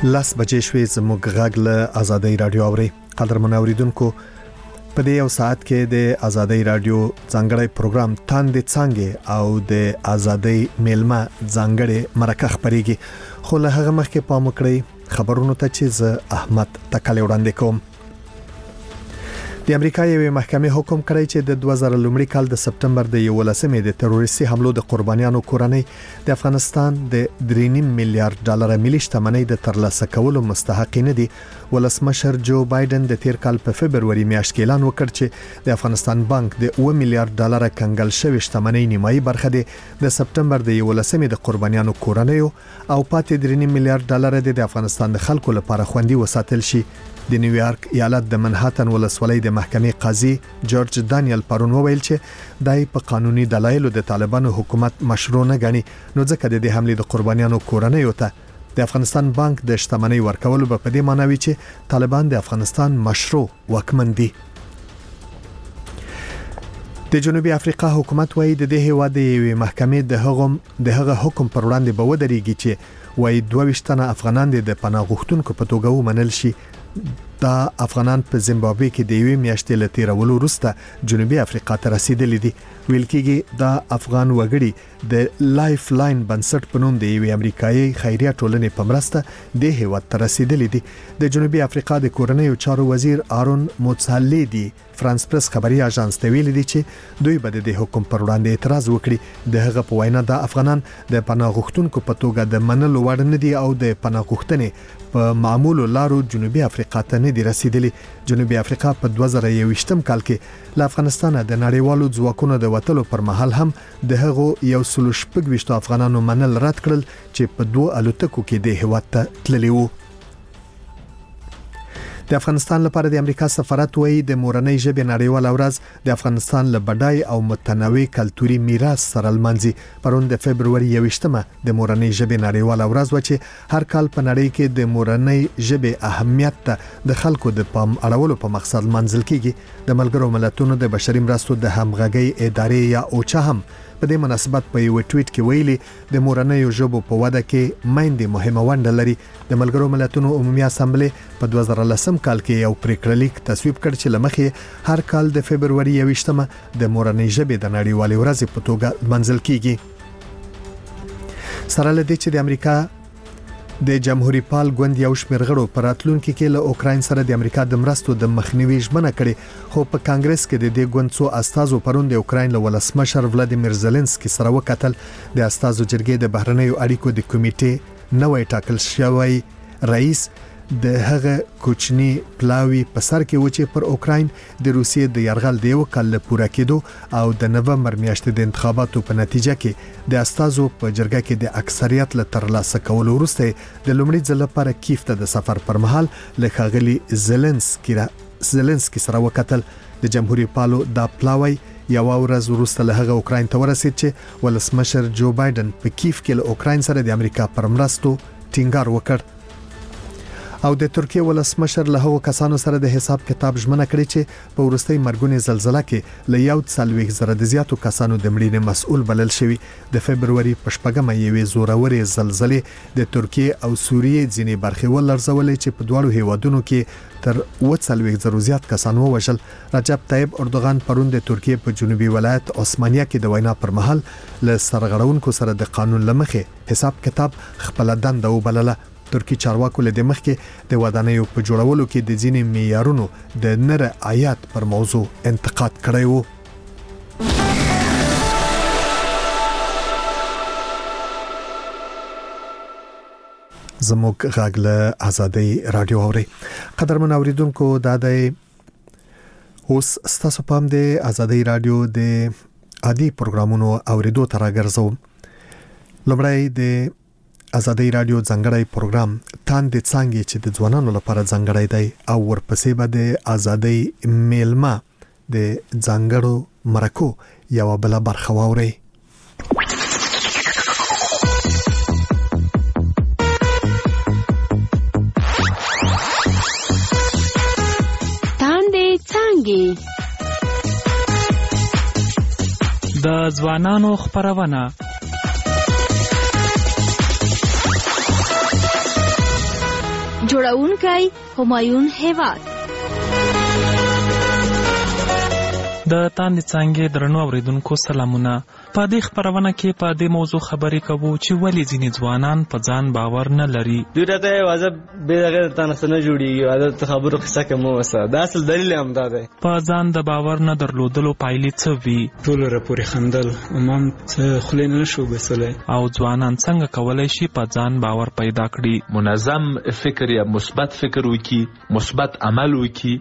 لاس بجې شوې زموږ غږ له آزادۍ رادیو اوري. قدرمن اوریدونکو، په دې یو ساعت کې د آزادۍ رادیو ځانګړی پروګرام تاندې څنګه او د آزادۍ میلمه ځانګړی مرکه خبريږي. خو له هغه مخکې پام وکړئ خبرونو ته چې زه احمد تکل وړاندې کوم. د امریکا یوې محکمې حکم کړی چې د 2000 لومړي کال د سپتمبر د 11مې د تروریستي حملو د قربانیانو کورنۍ د افغانستان د 3.5 میلیارډ ډالر ملي شتمنۍ د ترلاسه کولو مستحقین دي. ولسمشر جو بایدن د تیر کال په فبرवरी میاشت کې اعلان وکړ چې د افغانستان بانک د 1 میلیارډ ډالر کنګل شوی شتمنۍ نیمایي برخه د سپتمبر د 11مې د قربانیانو کورنۍ او پاتې 3.5 میلیارډ ډالر د افغانستان د خلکو لپاره خوندي وساتل شي. د نیویارک ایالت د منهاتن ولسوالۍ د محکمې قاضي جورج دانیل پرون وویل چې دای په قانوني دلایلو د طالبانو حکومت مشروع نه غني، نو ځکه د دې حمله د قربانیانو کورنۍ ته د افغانستان بانک د شتمنۍ ورکول په دې معنی وی چې طالبان د افغانستان مشروع واکمن دي. د جنوبي افریقا حکومت وایي د دې هیواد د محکمې د هغه حکم پر وړاندې به ودرېږي چې وایي 22 تنه افغانان د پناه غوښتونکو په توګه ومنل شي. دا افغانان په زیمبابوې کې د یوې میاشتې له تیرولو وروسته جنوبي افریقا ته رسیدلي دي. ویل کېږي دا افغان وګړي د لایف لاین بنسټ په نوم د یوې امریکایي خیریه ټولنې په مرسته د هیواد ته رسیدلي دي. د جنوبي افریقا د کورنیو چارو وزیر آرون موتسالیدي فرانس پریس خبري اژانس ته ویلي دي چې دوی به د حکم پر وړاندې اعتراض وکړي. د هغه په وینا د افغانان د پناه غوښتونکو په توګه د منلو وړ نه دي او د پناه غوښتنې په معمول لارو جنوبي افریقا ته نه دي رسیدلي. جنوبي افریقا په 2021 کال کې له افغانستان د نړیوالو ځواکونو د وټلو پر مهال هم د هغو 120 افغانانو منل رد کړل چې په 2 الوتکو کې د هیواد ته تللي وو. د افغانستان لپاره د امریکا سفارت وایي د مورنۍ ژبې نړیواله ورځ د افغانستان له بډای او متنوع کلتوري میراث سره لمانځي. پرون د فبرवरी 21مه د مورنۍ ژبې نړیواله ورځ و چې هر کال په نړۍ کې د مورنۍ ژبې اهمیت ته د خلکو د پام اړولو په مقصد منځل کیږي. د ملګرو ملتونو د بشري مرستو د همغږي ادارې یا اوچا هم په دې مناسبت په یو ټویټ کې ویلي د مورنۍ ژبو په وده کې مېندې مهمه ونډه لري. د ملګرو ملتونو عمومي اسامبلې په 2010 کال کې یو پریکړه لیک تصویب کړ چې لمخې هر کال د فبرवरी 21مه د مورنۍ ژبې د نړیوالې ورځې په توګه منځل کیږي. سره له دې چې د امریکا د جمهوریت پال ګوند یو شمېر غړو پر راتلونکي کې له اوکراین سره د امریکا د مرستو د مخنیوي ژمنه کړې، خو په کانګرس کې د دې ګوند څو استازو پرون د اوکراین له ولسمشر ولادیمیر زيلنسکي سره وکتل. د استازو جرګې د بهرنیو اړیکو د کمیټې نوې ټاکل شوی رئیس د هغه کوچنی پلاوی په سر کې و چې پر اوکراین د روسیې د یرغل د یو کال پوره کېدو او د نومبر میاشتې د انتخاباتو په نتیجه کې د استازو په جرګه کې د اکثریت له ترلاسه کولو وروسته د لومړي ځل لپاره کیف ته د سفر پر مهال له ښاغلي زيلنسکي سره وکتل. د جمهوریت پالو دا پلاوی یو ورځ وروسته له هغه اوکراین ته ورسید چې ولسمشر جو بایدن په کیف کې له اوکراین سره د امریکا پر مرستو ټینګار وکړ. او د ترکیه ولسمشر له هغو کسانو سره د حساب کتاب ژمنه کړې چې په ورستۍ مرګونې زلزلہ کې له 140,000 د زیاتو کسانو د مړینې مسؤل بلل شوی. د فبرवरी په 8مه یوې زورورې زلزلې د ترکیه او سوریې ځینې برخې ولړزولې چې په دواړو هیوادونو کې تر 40,000 زیات کسان ووژل. رجب طیب اردوغان پرون د ترکیه په جنوبي ولایت عثمانیه کې د وینا پر مهال له سرغړونکو سره د قانون لمخې حساب کتاب خپل دنده وبلله. ترکی چارواکو له دمخ کې د ودانیو په جوړولو کې د ځینې معیارونو د نره آیات پر موضوع انتقاد کړی وو. زموږ غږ له آزادۍ رادیو اوري. قدرمن اوریدونکو، دا د اوس ستاسو پام د آزادۍ رادیو د عادي پروګرامونو اوریدو تر راګرځو. لومړی د آزادۍ رادیو ځانګړی پروګرام تاندې څنګه چې د ځوانانو لپاره ځانګړی دی او ورپسې به د آزادۍ میلمه د ځانګړو مرکو یو بل برخه واوري. تاندې څنګه د ځوانانو خبرونه جوړونکی همایون هیواد. د تاندې څانګې درنو اوریدونکو سلامونه. په دې خپرونه کې په دې موضوع خبرې کوو چې ولې ځینې ځوانان په ځان باور نه لري. دوی راته واځه به دغه تاسو نه جوړیږي، واځه خبرو قصه کوم وسه. دا اصل دلیل هم دا دی. په ځان د باور نه درلودلو پایلې څه وي؟ ټول راپورې خندل، امام څه خلین نه شو بسلای. او ځوانان څنګه کولای شي په ځان باور پیدا کړي؟ منظم فکر یا مثبت فکر وکړي، مثبت عمل وکړي.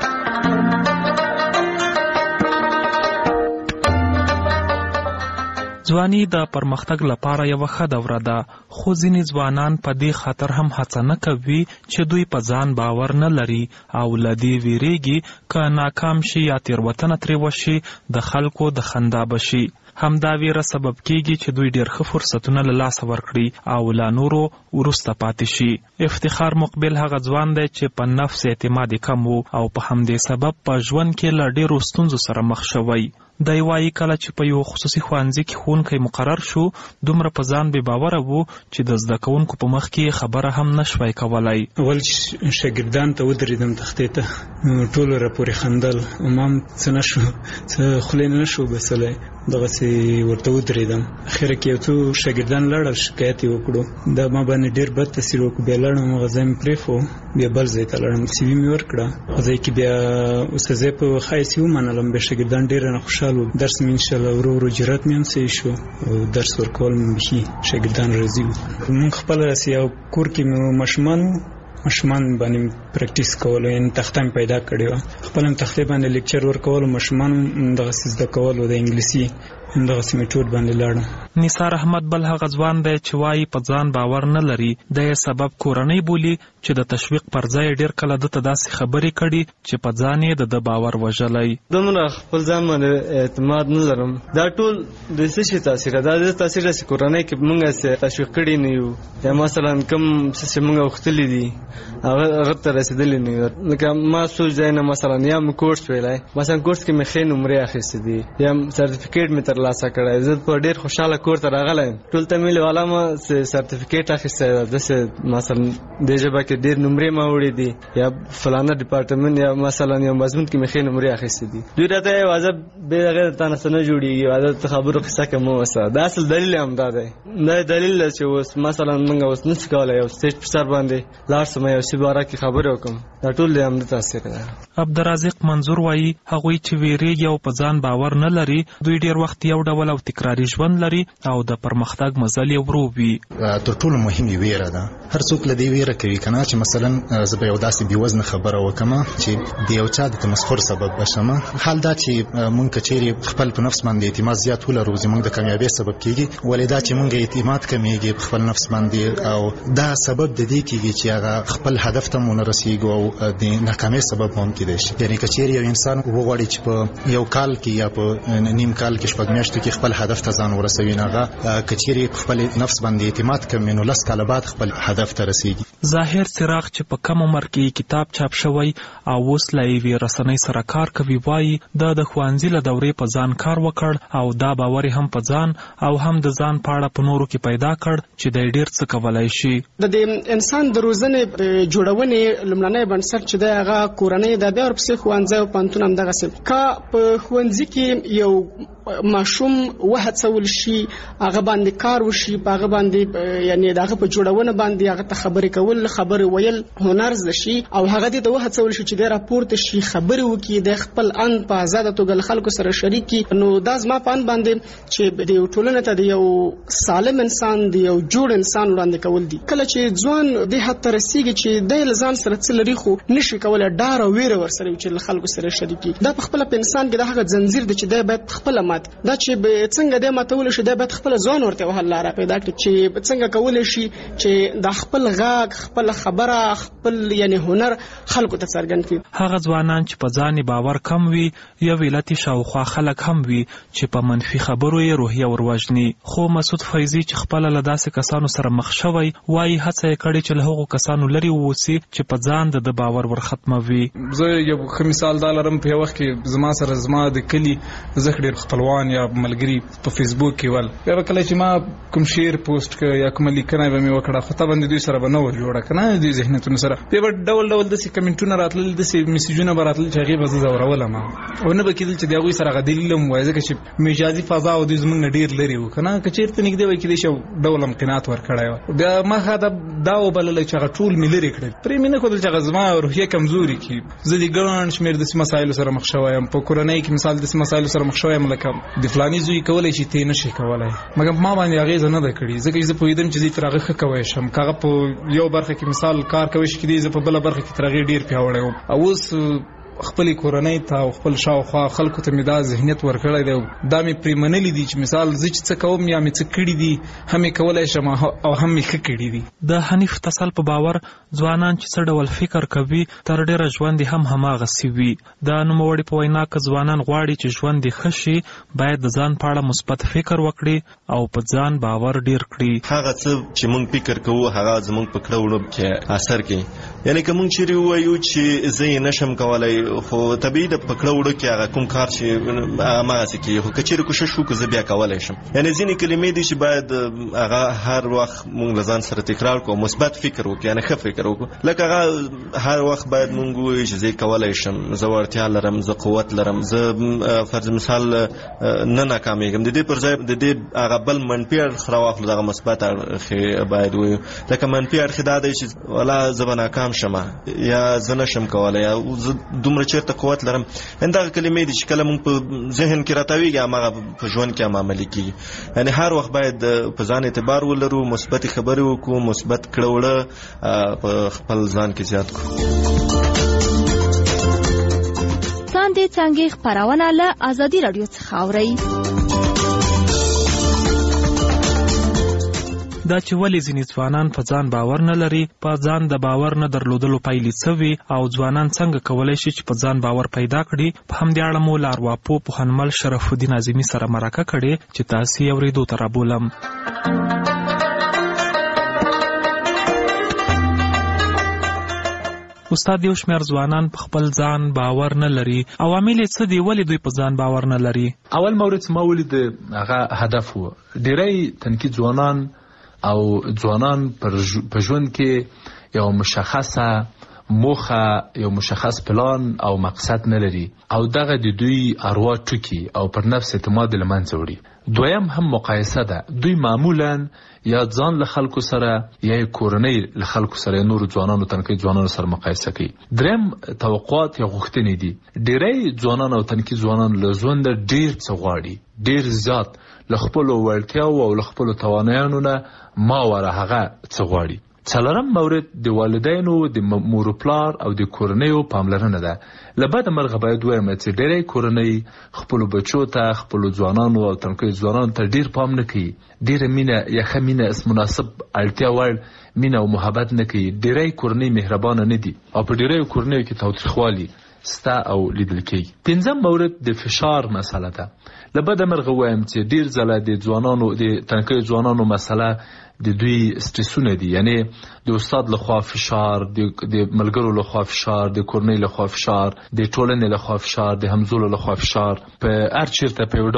ځواني د پرمختګ لپاره یو ښه دوره ده، خو ځینې ځوانان په دې خاطر هم هڅه نه کوي چې دوی په ځان باور نه لري او له دې ویریږي که ناکام شي یا تېروتنه ترې وشي د خلکو د خندا بشي. همدا ویره سبب کیږي چې دوی ډېر ښه فرصتونه له لاسه ورکړي او لا نورو وروسته پاتې شي. افتخار مقبل هغه ځوان دی چې په نفس اعتماد کم و او په همدې سبب په ژوند کې له ډېرو ستونزو سره مخ شوی. دی وایي کله چې په یو خصوصي ښوونځي کې ښوونکی مقرر شو، دومره په ځان بې باوره و چې د زده کوونکو په مخ کې خبره هم نشوای کولی. اول شاګردان ته ودرېدم تختې ته، ټول راپورې خندل، امام څه نه شو، څه خولې نه شو بسلی، دغسې ورته ودرېدم. اخره کې یو څو شاګردان لاړل، شکایت یې وکړو، دا ما باندې ډېر بد تاثیر وکړو. بیا لاړم هغه ځای مې پرېښو، بیا بل ځای ته لاړم، سی وي مې ورکړه. هغه ځای کې بیا استاذۍ په ښایست یې ومنلم، بیا شاګردان ډېر نه خوشحال و. درس مې انشاءالله ورو ورو جرات مې هم صحیح شو او درس ورکول مې بیخي شاګردان راضي وو. مونږ خپله راسي یو کور کې مې ماشومان باندې پریکټیس کولو، یعنې تخته مې پیدا کړې وه، خپله مې تختې باندې لیکچر ورکولو، ماشومان دغسې زده کولو د انګلیسي دغسې میټود باندې لاړم. نثار احمد بل هغه ځوان دی چې وایي په ځان باور نه لري. د یې سبب کورنۍ بولي چې د تشویق پر ځای ډېر کله دته داسې خبرې کړي چې په ځان یې د باور وژلی. دومره خپل ځان باندې اعتماد نه لرم. دا ټول د څه شي تاثیر ده؟ دا د تاثیر چې کورنۍ کې موږ تشویق کړي نه یو، یا مثلا کوم څه چې موږ غوښتلي دي هغه ته رسېدلي نه یو. لکه ما څو ځای نه مثلا یا مې کورس ویلی، مثلا کورس کې مې ښې نمرې اخیستې دي یا سرټیفیکیټ مې ترلاسه کړی، زه په ډېر خوشحاله کور ته راغلی یم. ټول ته مې والا ما سرټیفیکیټ اخیستی ده، داسې مثلا دې ژبه کې ډېر نمرې ما وړي دي یا فلانه ډپارټمنټ یا مثلا یو مضمون کې مې ښې نمرې اخیستې دي. دوی راته واځه بې هغې تا نه څه نه جوړېږي، واځه ته خبرو قصه کوم وسه. دا اصل دلیل هم دا دی. دا دلیل ده چې اوس مثلا موږ اوس نشو کولی یو سټیج په سر باندې لاړ شم یو شي باره کې خبرې وکړم. دا ټول د همده تاثیر ده. عبدالرازق منظور وایي هغوی چې ویریږي او په ځان باور نه لري، دوی ډېر وخت یو ډول او تکراري ژوند لري او د پرمختګ مزل یې ورو وي. تر ټولو مهمه ویره ده. هر څوک له دې ویره کوي کنه چې مثلا زه به یو داسې بېوزنه خبره وکړم چې د یو چا د تمسخر سبب بشم. حال دا چې مونږ کچېرې خپل په نفس باندې اعتماد زیات ولرو، زموږ د کامیابۍ سبب کیږي. ولې دا چې مونږ اعتماد کمیږي په خپل نفس باندې، او دا سبب د دې کیږي چې هغه خپل هدف ته مونږ رسیږو او د ناکامۍ سبب هم کېدای شي. یعنې کچېرې یو انسان وغواړي چې په یو کال کې یا په نیم کال کې شپږ میاشتو کې خپل هدف ته ځان ورسوي، هغه کچېرې خپل نفس باندې اعتماد کوي نو 10 کاله بعد خپل هدف ته رسیږي. ظاهر څراغ چې په کم عمر کې کتاب چاپ شوی او اوس له یوې رسنۍ سره کار کوي، وایي د ښوونځي له دورې په ځان کار وکړ او دا باور هم په ځان او هم د ځان په اړه په نورو کې پیدا کړ چې دی ډېر څه کولی شي. د انسان د روزنې جوړونې لومړنی بنسټ چې دی هغه کورنۍ ده، بیا ورپسې ښوونځی او پوهنتون همدغسې. که په ښوونځي کې یو ماشوم وهڅول شي، هغه باندې کار وشي، په هغه باندې یعنې د هغه په جوړونه باندې هغه ته خبرې کول، خبرې ویل هنر زده شي او هغه دې ته وهڅول شي چې دی راپورته شي، خبرې وکړي، د خپل اند په ازاده توګه له خلکو سره شریک کړي. نو دا زما په اند باندې چې د یو ټولنې ته د یو سالم انسان، د یو جوړ انسان وړاندې کول دي. کله چې ځوان دې حد ته رسېږي چې دی له ځان سره څه لري خو نشي کولی ډار او ویره ورسره وي چې له خلکو سره شریک کړي، دا په خپله په انسان کې د هغه زنځیر دی چې دی باید خپله مات. دا چې څنګه دی ماتولی شي، دی باید خپله ځوان ورته یو حل لاره پیدا کړي چې څنګه کولی شي چې د خپل غږ، خپله خبره، خپل یعنې هنر خلکو ته څرګند کړي. هغه ځوانان چې په ځان باور کم وي، یو علت شاوخوا خلک هم وي چې په منفي خبرو یې روحیه وروژني. خو مسعود فیضي چې خپله له داسې کسانو سره مخ شوی، وایي هڅه یې کړې چې له هغو کسانو لرې واوسي چې په ځان د باور ورختموي. زه یو ښه مثال دا لرم، په یو وخت کې زما سره زما د کلي زه ډېر خپلوان یا ملګري په فیسبوک کې ول، بیا به کله چې ما کوم شعر پوسټ کړ یا کومه لیکنه به مې وکړه، خو طبعا د دوی سره به نه و جوړه کنه د ذهنیتونو سره په ډول ډول د کمنټونو راتلل د میسجونه براتل چې هغه به زورولم او نه به کېدل چې دغه سره غدلیلم وای ځکه چې مجازي فضا او د زمونږ ډیر لري وکنه کچیرته نګدې وای کې شو ډول امکانات ورکړای بیا ما خاطر دا وبلل چې هغه ټول ملي کړل پرې مینه کول چې غزما او روحیه کمزوري کی زه د ګران شمیر د مسایلو سره مخ شوایم په کورنۍ کې مثال د مسایلو سره مخ شوایم لکه د فلاني زوی کولای شي ته نشي کولای مګر ما باندې هغه نه ده کړی ځکه چې په دې چې ترغه ښه کوي شم کاغه په یو برخه کې مثال کار کوي چې دې په بل برخه کې ترغه ډیر پیاوړی او اوس خپل کورنۍ ته او خپل شاوخوا خلکو ته مې دا ذهنیت ورکړی دی دا مې پریمنلی دي چې مثال زه چې څه کوم یا مې څه کړي دي هم کولای شم او هم مې ښه کړي دي. د حنیف تسل په باور ځوانان چې څه ډول فکر کوي تر ډیره ژوند هم هماغسې وي. د نوموړي په وینا که ځوانان غواړي چې ژوند یې ښه شي باید د ځان په اړه مثبت فکر وکړي او په ځان باور ډیر کړي. هغه څه چې موږ فکر کوو هغه زموږ په کړه وړو کې اثر کوي. یعنی که موږ چیرې ووایو چې زه یې نشم کولی خو طبیعي د پکړه وړو کې هغه کوم کار چې هماغسې کېږي خو که چیرې کوشش وکړو زه بیا کولی شم. یعنې ځینې کلمې دي چې باید هغه هر وخت موږ له ځان سره تکرار کړو مثبت فکر وکړو یعنې ښه فکر وکړو لکه هغه هر وخت باید موږ ووایو چې زه کولی شم زه وړتیا لرم زه قوت لرم زه فرض مثال نه ناکامیږم د دې پر ځای د دې هغه بل منفي اړخ راواخلو دغه مثبت اړخ باید ووایو لکه منفي اړخ دا دی چې ولا زه به ناکام شم یا زه نشم کولی یا زه دومره چېرته قوت لرم دغه کلمې دي چې کله موږ په ذهن کې راټاویږي هماغه په ژوند کې هم عملي کېږي. یعنې هر وخت باید په ځان اعتبار ولرو مثبتې خبرې وکړو مثبت کړه وړه په خپل ځان کې زیات کړو. څاندې څانګې خپرونه له ازادي راډیو څخه اورئ. دا چې ولې ځینې ځوانان په ځان باور نه لري په ځان د باور نه درلودلو پایلې څه وي او ځوانان څنګه کولی شي چې په ځان باور پیدا کړي په همدې اړه مو له ارواپوه پوهنمل شرف الدین اعظمي سره مرکه کړې چې تاسې یې اورېدو ته رابولم. استاد یو شمېر ځوانان په خپل ځان باور نه لري عوامل یې څه دي ولې دوی په ځان باور نه لري؟ اول مورد ما ولید هغه هدف و ډېری تنکي ځوانان او ځوانان په ژوند کې یو مشخصه موخه یو مشخص پلان او مقصد نه لري او دغه د دوی اروا ټوکي او پر نفس اعتماد له منځه وړي. دویم هم مقایسه ده دوی معمولا یا ځان له خلکو سره یا کورنۍ له خلکو سره نور ځوانانو تنکي ځوانانو سره مقایسه کوي. دریم توقعات یا غوښتنې دي ډېری ځوانان او تنکي ځوانان له ژوند ډېر څه غواړي ډېر زیات له خپلو وړتیاو او له خپلو توانایانو نه ما وره هغه څه غواړي. څلورم مورد د والدینو د مور پلار او د کورنیو پاملرنه ده. له بده مرغه باید ووایم چې ډېری کورنۍ خپلو بچو ته خپلو ځوانانو او تنکیو ځوانانو ته ډېر پام نه کوي ډېره مینه یا ښه مینه مناسب اړتیا وړ مینه او محبت نه کوي. ډېری کورنۍ مهربانه نه دي او په ډېریو کورنیو کې تاوتریخوالي ستا او لیدل کېږي. پنځم مورد د فشار مسله ده. له بده مرغه ووایم چې ډېر ځله د ځوانانو د تنکیو ځوانانو مسله د دوی سټرسونه دي یعنی د استاد لخوا فشار د ملګرو لخوا فشار د کورنۍ لخوا فشار د ټولنې لخوا فشار د همزولو لخوا فشار په هر چیرته په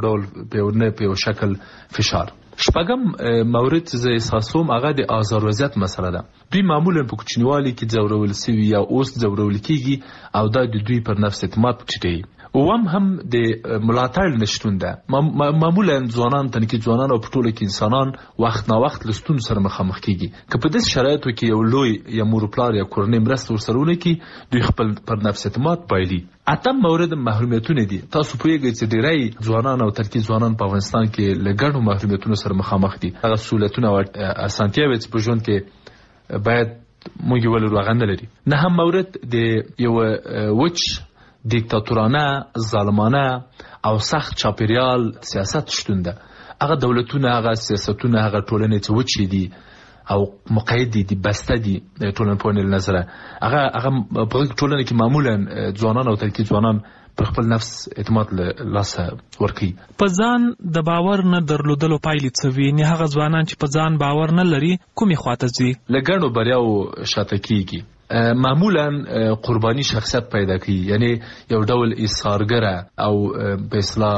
یو شکل فشار. شپږم مورد چې احساسوم هغه د آزار وضعیت مسله ده. دوی معمولا په کوچنیوالي کې ځورول سوي یا اوس ځورول کېږي او دا د دوی پر نفس اعتماد ټیټوي. اوم هم د ملاتړ نشتون ده. معمولا ځوانان تنکي ځوانان او په ټوله کې انسانان وخت نا وخت له ستونزو سره مخامخ کېږي. که په داسې شرایطو کې یو لوی یا مور پلار یا کورنۍ مرسته ورسره ونه کړي دوی خپل پر نفس اعتماد بایلي. اتم مورد محرومیتونه دي. تاسو پوهیږئ چې ډېری ځوانان او تنکي ځوانان په افغانستان کې له ګڼو محرومیتونو سره مخامخ دي. هغه سهولتونه او اسانتیاوې چې په ژوند کې باید موږ یې ولرو هغه نه لري. نهم مورد د یو وچ دیکتاتورانه ظالمانه او سخت چاپیریال سیاست شتون ده. هغه دولتونه هغه سیاستونه هغه ټولنې چې وچې دي او مقید دي بسته دي ټولنپوهنې له نظره هغه په ټولنه کې معمولا ځوانان او تنکي ځوانان پر خپل نفس اعتماد له لاسه ورکوي. په ځان د باور نه درلودلو پایلې څه وي؟ هغه ځوانان چې په ځان باور نه لري کومې خواته ځي؟ له ګڼو بریاو شاته کېږي. معمولا قربانی شخصیت پیدا کوي یعنی یو ډول ایثارګره او په اصطلاح